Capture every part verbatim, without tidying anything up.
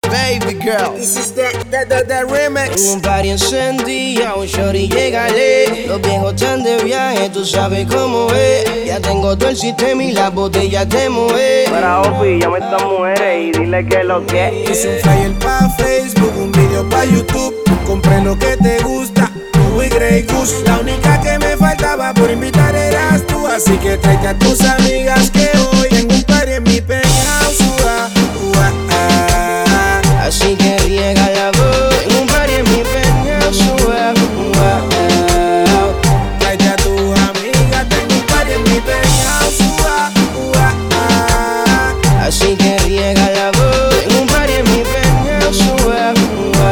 Baby girl, this is the, the, the, the remix. un party encendido, shorty, llégale. Los viejos están de viaje, tú sabes cómo es. Ya tengo todo el sistema y las botellas de mover. Para Opi, llama a estas mujeres y dile que lo que es. Hice un flyer pa' Facebook, un video pa' YouTube. Compré lo que te gusta, tú y Grey Goose. La única que me faltaba por invitar eras tú. Así que tráete a tus amigas que hoy tengo un party en mi penthouse. Ua, ua, ah. Así que riega la voz. Tengo un party en mi penthouse. Ua, ua, ah. Tráete a tus amigas, tengo un party en mi penthouse. Ua, ua, ah. Así que riega la voz. Tengo un party en mi penthouse. Ua, ua,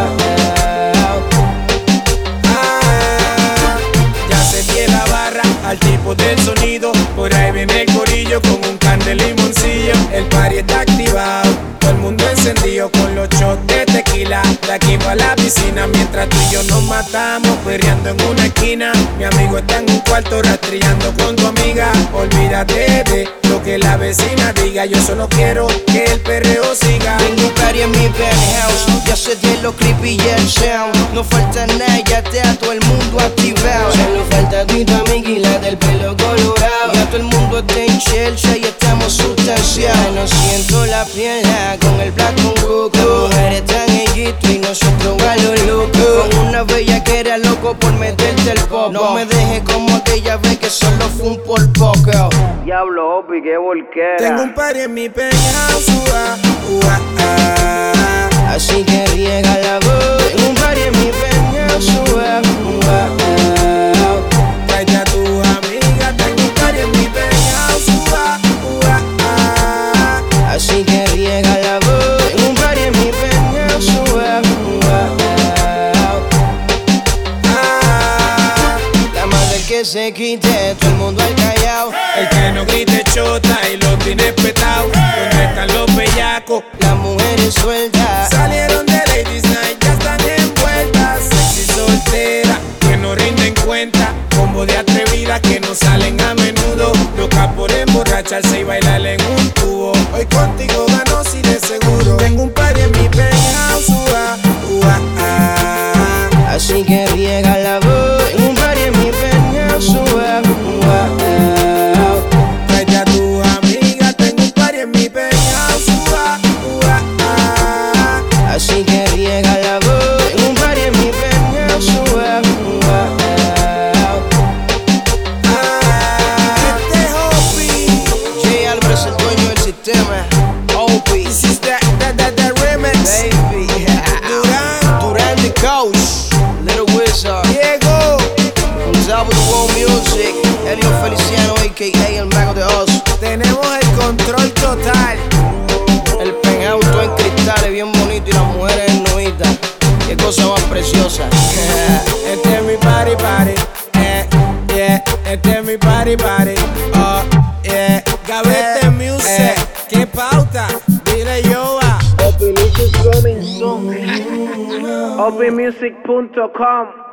ah. Ya se tiene la barra al tipo del sonido. Por ahí viene el corillo con un can de limoncillo. El party está activado, todo el mundo encendido con los shots de tequila. De aquí pa' la piscina mientras tú y yo nos matamos, perreando en una esquina. Mi amigo está en un cuarto rastrillando con tu amiga. Olvídate de lo que la vecina diga, yo solo quiero que el perreo siga. tengo un party en mi penthouse. Ya se de los creepy y el sound. No falta nada, ya te a todo el mundo activado. Solo falta tu amiga y la del pelo colorado. Ya todo el mundo está en Chelsea y estamos sustanciados. No siento la pierna con el black con coco. Las mujeres están en guito y nosotros a lo loco. Con una bella que era loco por meterte el popo. No me dejes como aquella vez que solo fue un por poco. Diablo, Opi, qué volquera. Tengo un party en mi penthouse. Ua, ua, ah. Así que riega la voz. Tengo un party en mi penthouse. Ua, ua, ah. Tráete a tus amigas, tengo un party en mi penthouse. Ua, ua, ah. Así que riega la voz. Tengo un party en mi penthouse. Ua, ua, Ah. la madre que se quite, todo el mundo al callao. El que no grite chota y lo tiene petao. ¿Dónde están los bellacos? Las mujeres sueltas. Salieron de Ladies Night, ya están envueltas. Sexy soltera, que no rinden cuenta. Combo de atrevidas que no salen a menudo. Loca por emborracharse y bailar en un tubo. Hoy contigo gano si de seguro. Tengo un party en mi penthouse. Ua, ua, ah. Así que riega la voz. Tengo un party en mi penthouse. Ua, ua, ah. Tráete a tus amigas, tengo un party en mi penthouse. Ua, ua, ah. Así que riega la voz. Tengo un party en mi penthouse. Ua, ua, Ah. Este es Opi. J. Álvarez, el dueño del sistema. Opi, This is the, the, the, the remix. baby. Durán, Durán the Coach. Little Wizard. Diego. From Double the World Music. Elio Feliciano, a k a el mago de Oz. Tenemos el control total. El penthouse todo en cristales, bien bonito. Y las mujeres en nuitas. Qué cosa más preciosa. Este es mi party party. Eh, yeah. Este es mi party party. Oh, yeah. Gavete Music. eh. ¿Qué pauta? Dile yo a Opi Music coming soon. Opi Music punto com